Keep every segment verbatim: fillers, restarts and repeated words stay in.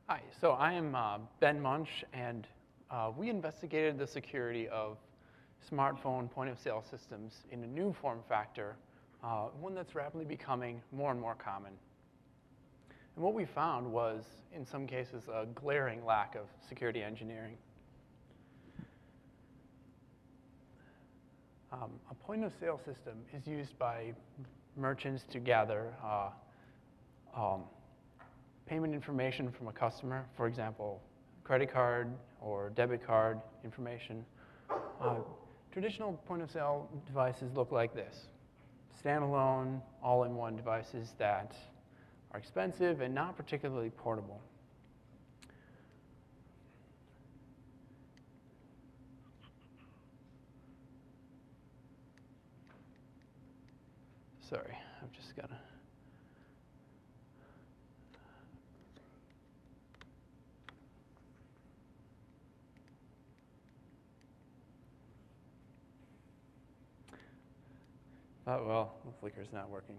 Hi, so I am uh, Ben Munch, and uh, we investigated the security of smartphone point-of-sale systems in a new form factor, uh, one that's rapidly becoming more and more common. And what we found was, in some cases, a glaring lack of security engineering. Um, a point-of-sale system is used by merchants to gather uh, um, payment information from a customer, for example, credit card or debit card information. Uh, traditional point-of-sale devices look like this: standalone, all-in-one devices that are expensive and not particularly portable. Sorry, I've just got to. Oh, well, the flicker's not working.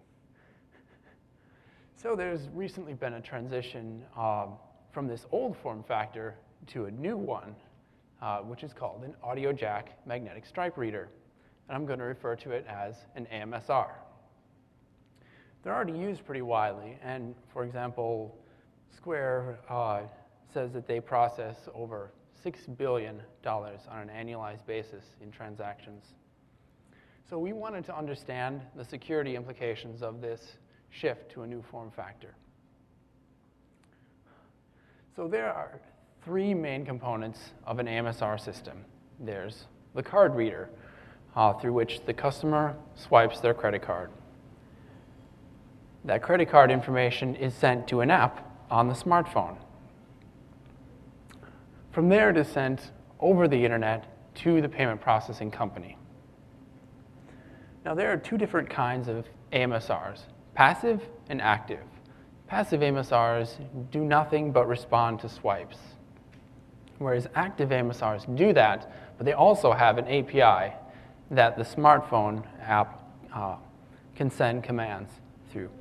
So there's recently been a transition um, from this old form factor to a new one, uh, which is called an audio jack magnetic stripe reader. And I'm going to refer to it as an A M S R. They're already used pretty widely. And for example, Square uh, says that they process over six billion dollars on an annualized basis in transactions. So we wanted to understand the security implications of this shift to a new form factor. So there are three main components of an A M S R system. There's the card reader, uh, through which the customer swipes their credit card. That credit card information is sent to an app on the smartphone. From there, it is sent over the internet to the payment processing company. Now, there are two different kinds of A M S Rs, passive and active. Passive A M S Rs do nothing but respond to swipes, whereas active A M S Rs do that, but they also have an A P I that the smartphone app uh, can send commands through.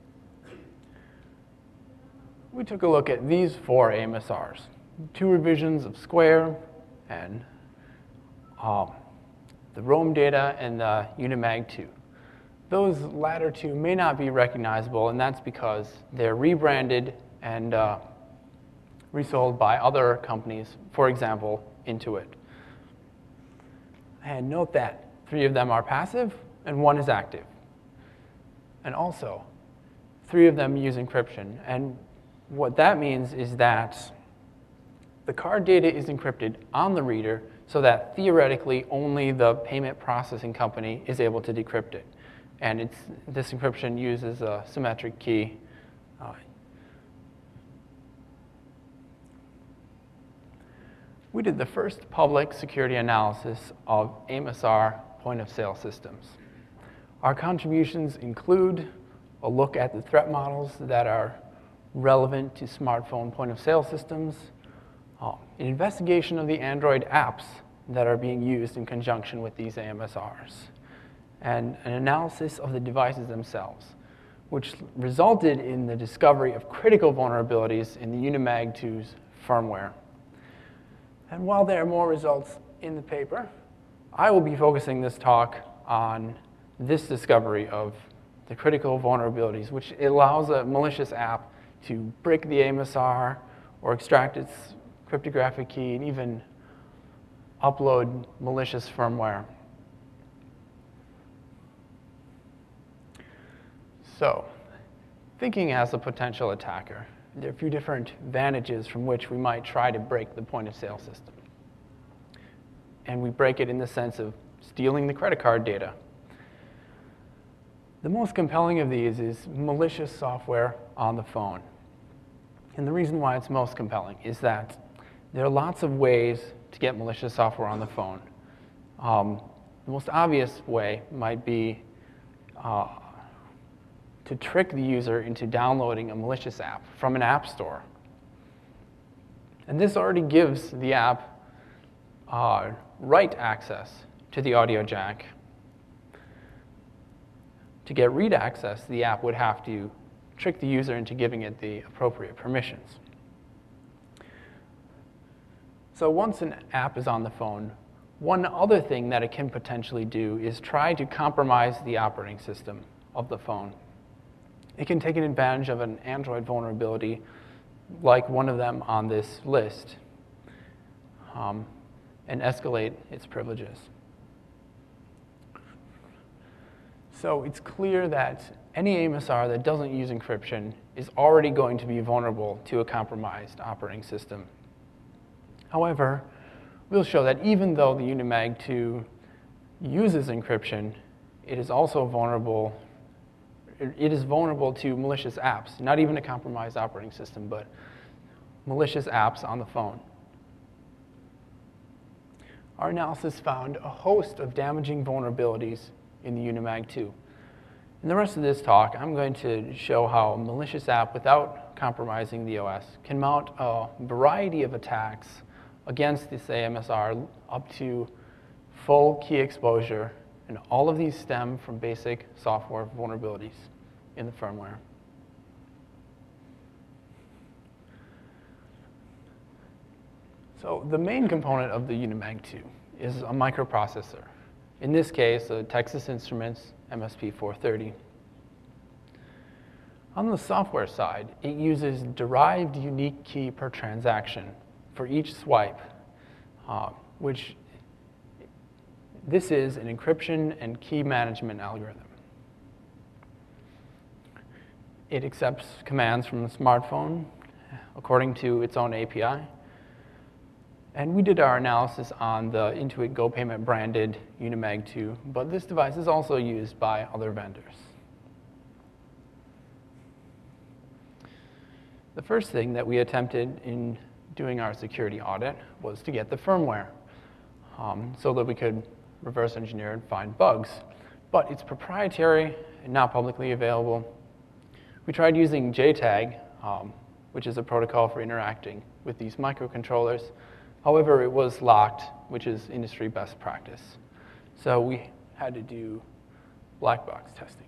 We took a look at these four A M S Rs, two revisions of Square and um, the Roam data and the Unimag two. Those latter two may not be recognizable, and that's because they're rebranded and uh, resold by other companies, for example, Intuit. And note that three of them are passive and one is active. And also, three of them use encryption. And what that means is that the card data is encrypted on the reader so that theoretically only the payment processing company is able to decrypt it. And it's, this encryption uses a symmetric key. Uh, we did the first public security analysis of A M S R point-of-sale systems. Our contributions include a look at the threat models that are relevant to smartphone point-of-sale systems, uh, an investigation of the Android apps that are being used in conjunction with these A M S Rs, and an analysis of the devices themselves, which resulted in the discovery of critical vulnerabilities in the Unimag two's firmware. And while there are more results in the paper, I will be focusing this talk on this discovery of the critical vulnerabilities, which allows a malicious app to break the A M S R or extract its cryptographic key and even upload malicious firmware. So, thinking as a potential attacker, there are a few different vantages from which we might try to break the point-of-sale system. And we break it in the sense of stealing the credit card data. The most compelling of these is malicious software on the phone. And the reason why it's most compelling is that there are lots of ways to get malicious software on the phone. Um, the most obvious way might be uh, to trick the user into downloading a malicious app from an app store. And this already gives the app uh, write access to the audio jack. To get read access, the app would have to trick the user into giving it the appropriate permissions. So once an app is on the phone, one other thing that it can potentially do is try to compromise the operating system of the phone. It can take advantage of an Android vulnerability like one of them on this list um, and escalate its privileges. So it's clear that any A M S R that doesn't use encryption is already going to be vulnerable to a compromised operating system. However, we'll show that even though the Unimag two uses encryption, it is also vulnerable. It is vulnerable to malicious apps, not even a compromised operating system, but malicious apps on the phone. Our analysis found a host of damaging vulnerabilities in the Unimag two. In the rest of this talk, I'm going to show how a malicious app without compromising the O S can mount a variety of attacks against this A M S R up to full key exposure, and all of these stem from basic software vulnerabilities in the firmware. So the main component of the Unimag two is a microprocessor. In this case, a Texas Instruments M S P four thirty. On the software side, it uses derived unique key per transaction for each swipe, uh, which this is an encryption and key management algorithm. It accepts commands from the smartphone according to its own A P I. And we did our analysis on the Intuit GoPayment branded Unimag two, but this device is also used by other vendors. The first thing that we attempted in doing our security audit was to get the firmware um, so that we could reverse engineer and find bugs. But it's proprietary and not publicly available. We tried using J TAG, um, which is a protocol for interacting with these microcontrollers. However, it was locked, which is industry best practice. So we had to do black box testing.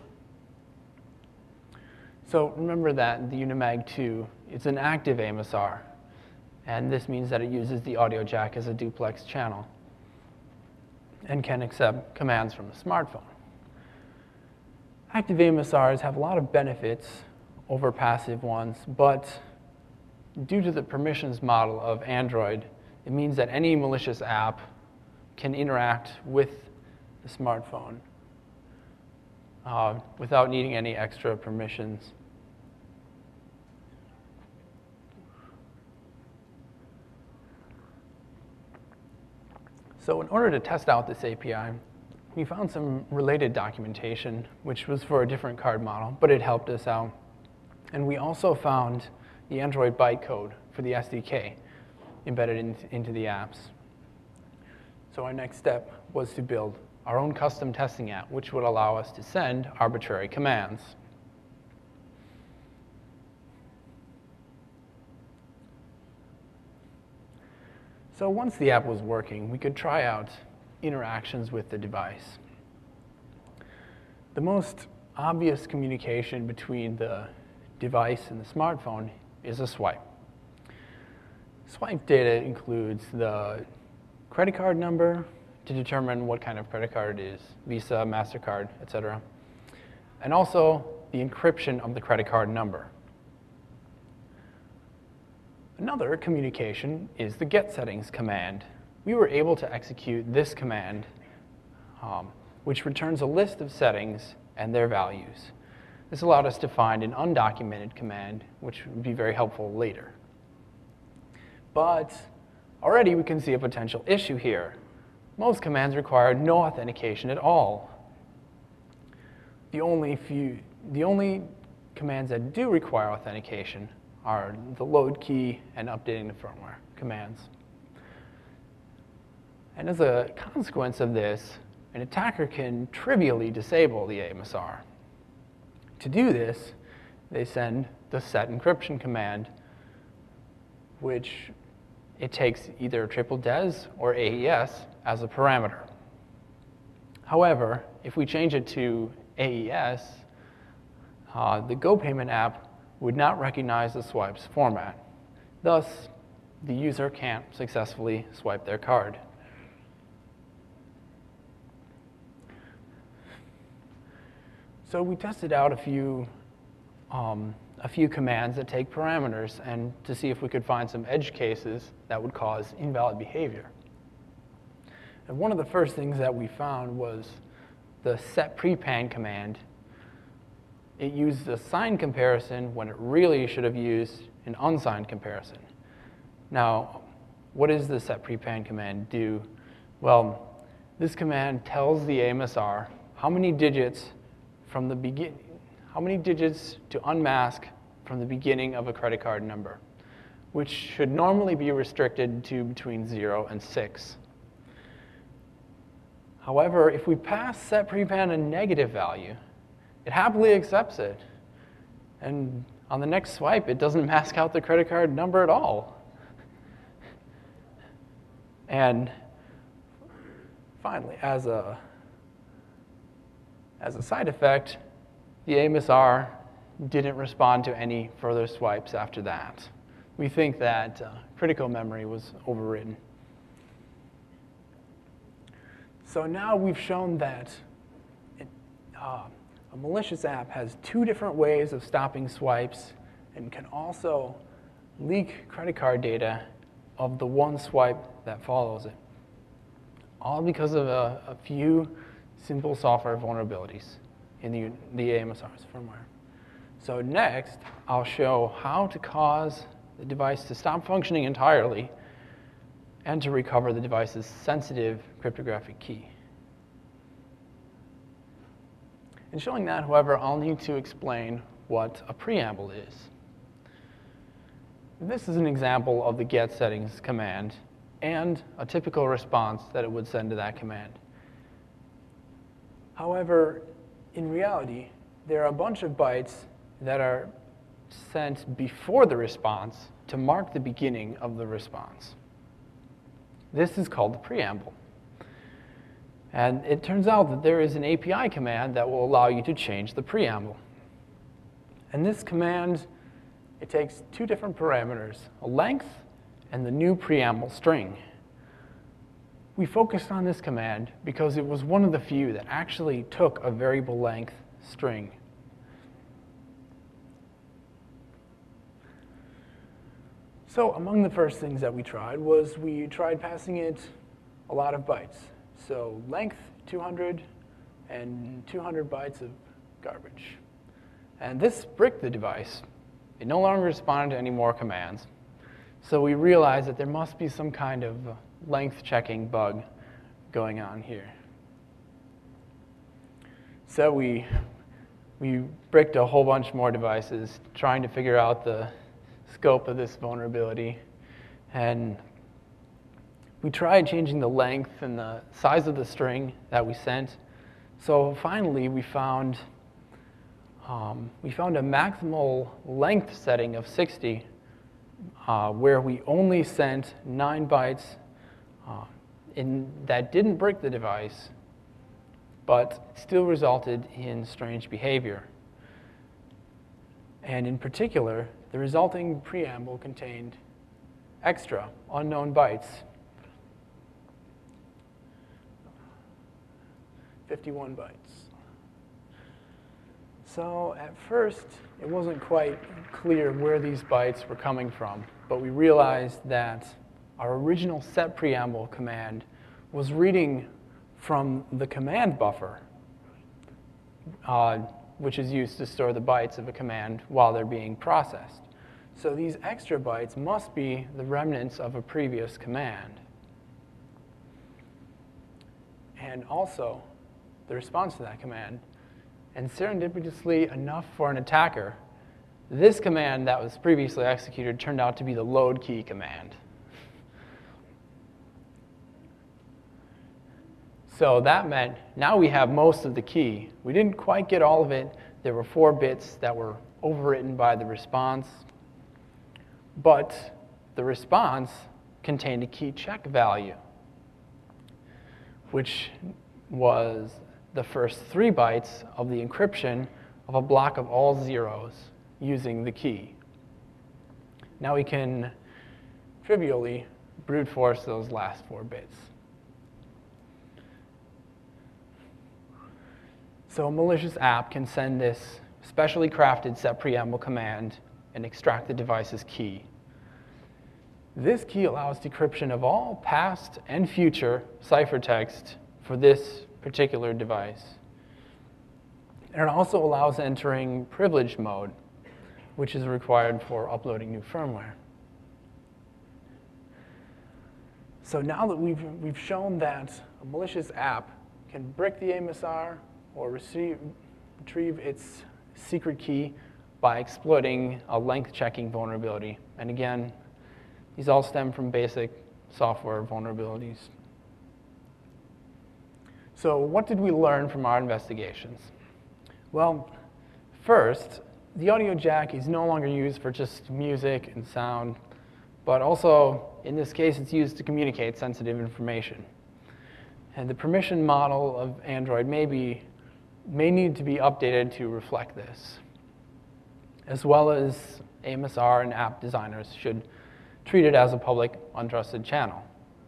So remember that the Unimag two is an active A M S R, and this means that it uses the audio jack as a duplex channel and can accept commands from a smartphone. Active A M S Rs have a lot of benefits over passive ones, but due to the permissions model of Android, it means that any malicious app can interact with the smartphone uh, without needing any extra permissions. So in order to test out this A P I, we found some related documentation, which was for a different card model, but it helped us out. And we also found the Android bytecode for the S D K embedded in, into the apps. So our next step was to build our own custom testing app, which would allow us to send arbitrary commands. So once the app was working, we could try out interactions with the device. The most obvious communication between the device and the smartphone is a swipe. Swipe data includes the credit card number to determine what kind of credit card it is, Visa, MasterCard, et cetera, and also the encryption of the credit card number. Another communication is the get settings command. We were able to execute this command, um, which returns a list of settings and their values. This allowed us to find an undocumented command, which would be very helpful later. But already we can see a potential issue here. Most commands require no authentication at all. The only few, the only commands that do require authentication are the load key and updating the firmware commands. And as a consequence of this, an attacker can trivially disable the A M S R. To do this, they send the set encryption command, which it takes either triple des or A E S as a parameter. However, if we change it to A E S, uh, the GoPayment app would not recognize the swipe's format. Thus, the user can't successfully swipe their card. So we tested out a few, um, a few commands that take parameters and to see if we could find some edge cases that would cause invalid behavior. And one of the first things that we found was the setPrepan command. It used a signed comparison when it really should have used an unsigned comparison. Now, what does the setPrepan command do? Well, this command tells the A M S R how many digits from the begin, how many digits to unmask from the beginning of a credit card number, which should normally be restricted to between zero and six. However, if we pass setPrepan a negative value, it happily accepts it. And on the next swipe, it doesn't mask out the credit card number at all. And finally, as a, as a side effect, the A M S R didn't respond to any further swipes after that. We think that uh, critical memory was overwritten. So now we've shown that it, uh, a malicious app has two different ways of stopping swipes and can also leak credit card data of the one swipe that follows it, all because of a, a few simple software vulnerabilities in the, the A M S R's firmware. So next, I'll show how to cause the device to stop functioning entirely and to recover the device's sensitive cryptographic key. In showing that, however, I'll need to explain what a preamble is. This is an example of the get settings command and a typical response that it would send to that command. However, in reality, there are a bunch of bytes that are sent before the response to mark the beginning of the response. This is called the preamble. And it turns out that there is an A P I command that will allow you to change the preamble. And this command, it takes two different parameters, a length and the new preamble string. We focused on this command because it was one of the few that actually took a variable length string. So among the first things that we tried was we tried passing it a lot of bytes. So length, two hundred, and two hundred bytes of garbage. And this bricked the device. It no longer responded to any more commands. So we realized that there must be some kind of length checking bug going on here. So we, we bricked a whole bunch more devices trying to figure out the scope of this vulnerability. And we tried changing the length and the size of the string that we sent. So finally, we found, um, we found a maximal length setting of sixty, uh, where we only sent nine bytes uh, in, that didn't break the device, but still resulted in strange behavior. And in particular, the resulting preamble contained extra unknown bytes, fifty-one bytes. So at first, it wasn't quite clear where these bytes were coming from, but we realized that our original setPreamble command was reading from the command buffer, uh, which is used to store the bytes of a command while they're being processed. So these extra bytes must be the remnants of a previous command. And also, the response to that command. And serendipitously enough for an attacker, this command that was previously executed turned out to be the load key command. So that meant now we have most of the key. We didn't quite get all of it. There were four bits that were overwritten by the response. But the response contained a key check value, which was the first three bytes of the encryption of a block of all zeros using the key. Now we can trivially brute force those last four bits. So a malicious app can send this specially crafted set preamble command and extract the device's key. This key allows decryption of all past and future ciphertext for this particular device. And it also allows entering privileged mode, which is required for uploading new firmware. So now that we've, we've shown that a malicious app can brick the A M S R or receive, retrieve its secret key by exploiting a length checking vulnerability. And again, these all stem from basic software vulnerabilities. So what did we learn from our investigations? Well, first, the audio jack is no longer used for just music and sound, but also, in this case, it's used to communicate sensitive information. And the permission model of Android may, be, may need to be updated to reflect this, as well as A M S R and app designers should treat it as a public, untrusted channel.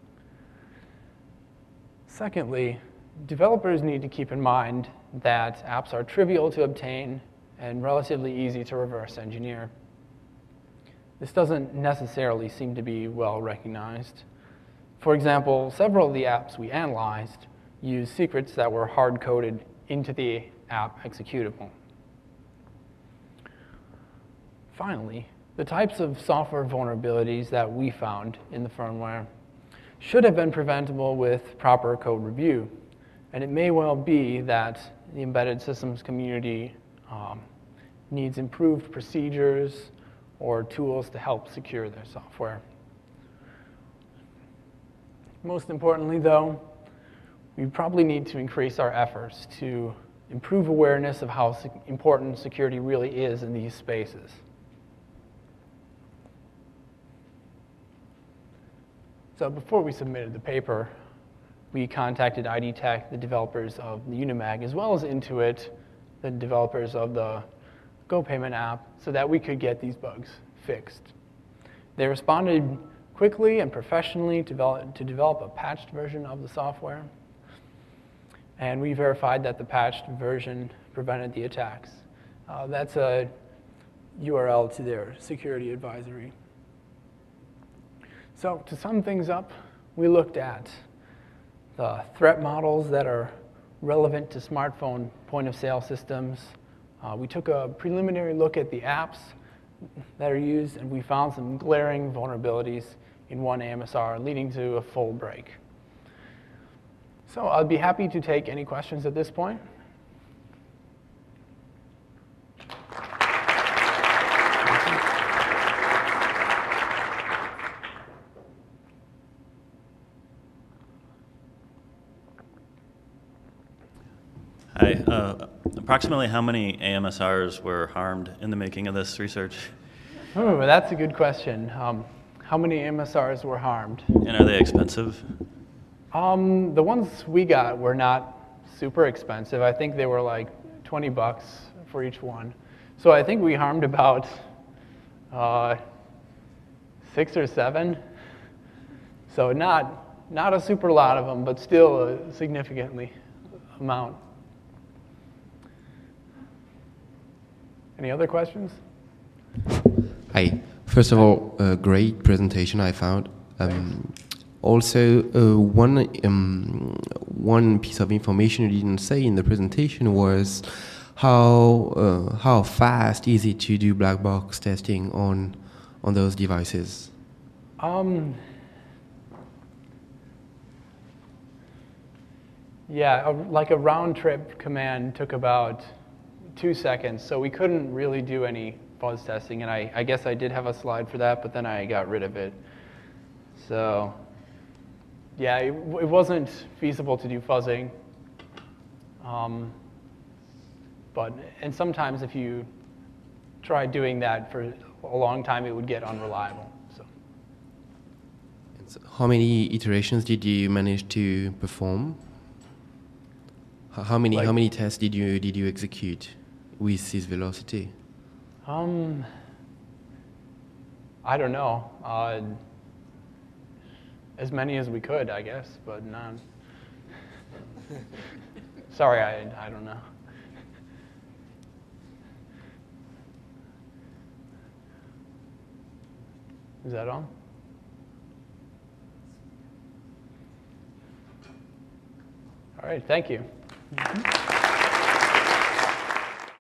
Secondly, developers need to keep in mind that apps are trivial to obtain and relatively easy to reverse engineer. This doesn't necessarily seem to be well recognized. For example, several of the apps we analyzed used secrets that were hard-coded into the app executable. Finally, the types of software vulnerabilities that we found in the firmware should have been preventable with proper code review. And it may well be that the embedded systems community um, needs improved procedures or tools to help secure their software. Most importantly, though, we probably need to increase our efforts to improve awareness of how important security really is in these spaces. So before we submitted the paper, we contacted I D Tech, the developers of the Unimag, as well as Intuit, the developers of the GoPayment app, so that we could get these bugs fixed. They responded quickly and professionally to develop, to develop a patched version of the software. And we verified that the patched version prevented the attacks. Uh, that's a U R L to their security advisory. So to sum things up, we looked at the threat models that are relevant to smartphone point-of-sale systems. Uh, we took a preliminary look at the apps that are used, and we found some glaring vulnerabilities in one A M S R, leading to a full break. So I'd be happy to take any questions at this point. Hi. Uh, approximately how many A M S Rs were harmed in the making of this research? Oh, that's a good question. Um, how many A M S Rs were harmed? And are they expensive? Um, the ones we got were not super expensive. I think they were like twenty bucks for each one. So I think we harmed about uh, six or seven. So not, not a super lot of them, but still a significantly amount. Any other questions? Hi. First of all, a great presentation I found. Um, also, uh, one um, one piece of information you didn't say in the presentation was how uh, how fast is it to do black box testing on on those devices? Um. Yeah, a, like a round trip command took about two seconds, so we couldn't really do any fuzz testing, and I, I guess I did have a slide for that, but then I got rid of it. So, yeah, it, it wasn't feasible to do fuzzing. Um, but, and sometimes if you try doing that for a long time, it would get unreliable. So. So how many iterations did you manage to perform? How many like, how many tests did you did you execute with this velocity? Um, I don't know. Uh, as many as we could, I guess, but none. Sorry, I, I don't know. Is that on? All right, thank you.